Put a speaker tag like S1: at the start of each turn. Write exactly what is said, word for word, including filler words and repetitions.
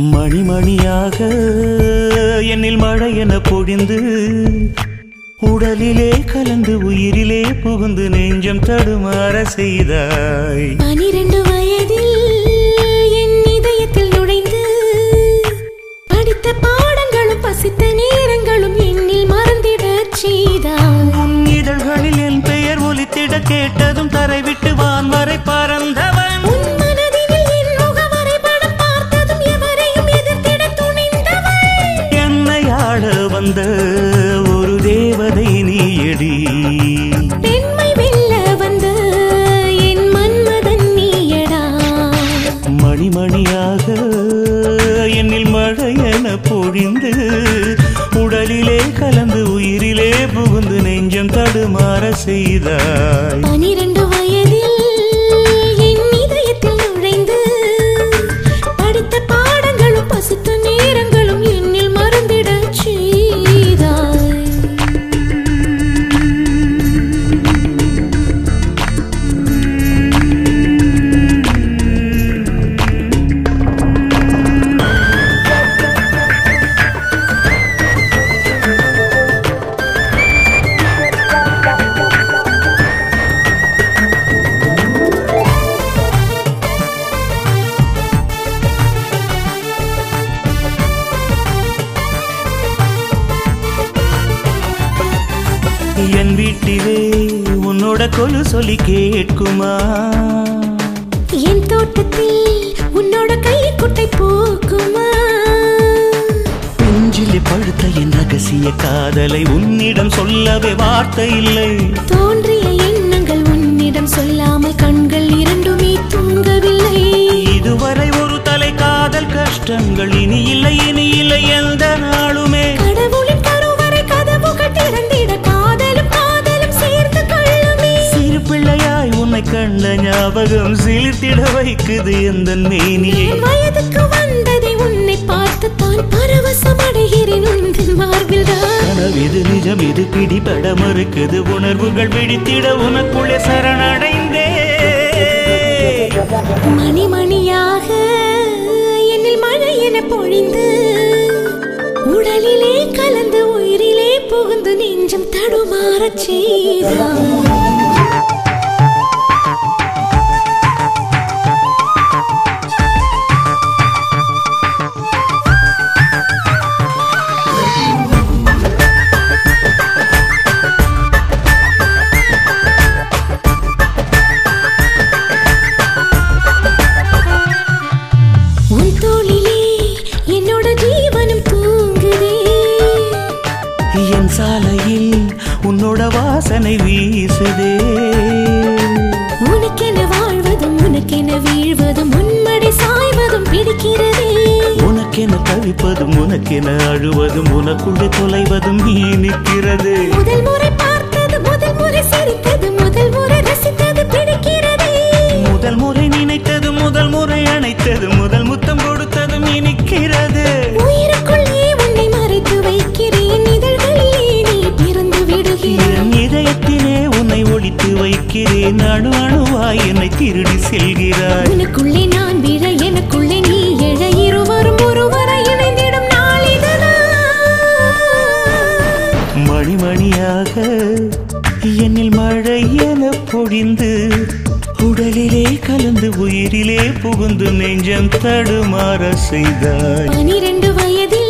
S1: மணிமணியாக என்னில் மழை என பொழிந்து உடலிலே கலந்து உயிரிலே புகுந்து நெஞ்சம் தடுமாற செய்தாய்.
S2: பனிரெண்டு வயதில் என் இதயத்தில் நுழைந்து படித்த பாடங்களும் பசித்த நேரங்களும் என்னில் மறந்திடச் செய்தாய்.
S1: உன் இதழ்களில் என் பெயர் ஒலித்திட கேட்டதும் தரை விட்டு வான் வரை பறந்தவன். வந்த ஒரு தேவதை நீயடி,
S2: பெண்மை வெல்ல வந்த என் மன்மதன் நீயடா.
S1: மணிமணியாக என்னில் மழை என பொழிந்து உடலிலே கலந்து உயிரிலே புகுந்து நெஞ்சம் தடுமாற செய்தாய்.
S2: பனிரெண்டு வயதில் என் இதயத்தில் நுழைந்து படித்த பாடங்களும் பசித்த நேரங்களும் என்னில் மறந்திட
S1: என் வீட்டிலே உன்னோட கொலு சொல்லி கேட்குமா?
S2: என் தோட்டத்தில் உன்னோட கை குட்டை போக்குமா?
S1: நெஞ்சிலே பழுத்த என் ரகசிய காதலை உன்னிடம் சொல்லவே வார்த்தை இல்லை.
S2: தோன்றிய எண்ணங்கள் உன்னிடம் சொல்லாமல் கண்கள் இரண்டுமே தூங்கவில்லை.
S1: இதுவரை ஒரு தலை காதல் கஷ்டங்கள் இனி இல்லை இனி இல்லை எந்த நாளுமே.
S2: கடவுளின் கருவறை கதவு கட்டிறந்திட காதலும் காதலும் சேர்ந்து கொள்ளுமே.
S1: சிறு பிள்ளையாய் உன்னை கண்ட ஞாபகம் சிலிர்த்திட வைக்குது எந்த மேனியை.
S2: வயதுக்கு வந்ததை உன்னை பார்த்து தான் பரவசம் அடைகிறேன் உந்தன் மார்பில் தான்.
S1: கனவிது நிஜம் இது பிடிபட மறுக்குது உணர்வுகள் பிடித்திட உனக்குள்ளே சரணடைந்தே.
S2: மணிமணியாக என்னில் மழை என பொழிந்து உடலிலே கலந்து உயிரிலே புகுந்து நெஞ்சம் தடுமாறச் செய்தாய்.
S1: என் சாலையில் உன்னோட வாசனை வீசுதே.
S2: உனக்கென வாழ்வதும் உனக்கென வீழ்வதும் உன்மடி சாய்வதும் பிடிக்கிறதே.
S1: உனக்கென தவிப்பதும் உனக்கென அழுவதும் உனக்குள்ளே தொலைவதும் நீ நிற்கிறது.
S2: முதல் முறை பார்த்தது முதல் முறை சிரித்தது முதல் முறை ரசித்தது பிடிக்கிறதே.
S1: முதல் முறை நினைத்தது முதல் முறை அணைத்தது முதல் முத்தம் கொடுத்ததும் இனிக்கிறது.
S2: உயிருக்குள்ளே உன்னை மறைத்து வைக்கிறேன் இதழ்களிலே நீ பிறந்து விடுகிறேன்.
S1: இதயத்திலே உன்னை ஒழித்து வைக்கிறேன் அணு அணுவாய் என்னை திருடி செல்கிறாய்.
S2: உனக்குள்ளே நான் விழ எனக்குள்ளே நீ எழ இருவரும் ஒருவரை இணைந்திடும் நாள் இதுதான்.
S1: மணிமணியாக என்னில் மழை என பொழிந்து உடலிலே கலந்து உயிரிலே புகுந்து நெஞ்சம் தடுமாற செய்தாய்.
S2: பனிரெண்டு வயதில்